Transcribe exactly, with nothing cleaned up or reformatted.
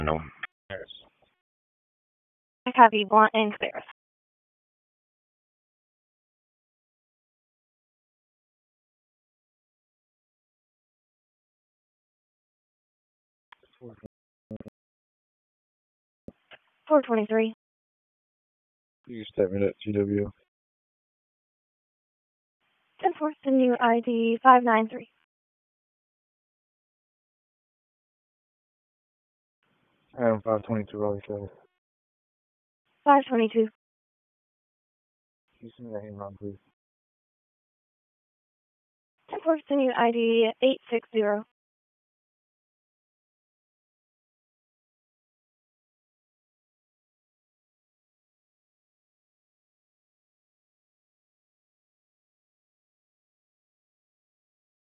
No. I copy Blunt and Cabarrus. four twenty-three. You step me at G W. ten four, send you I D five nine three. Adam five twenty-two, Raleigh Travis. five twenty-two. Can you send me that hand please? ten four, send you I D eight six zero.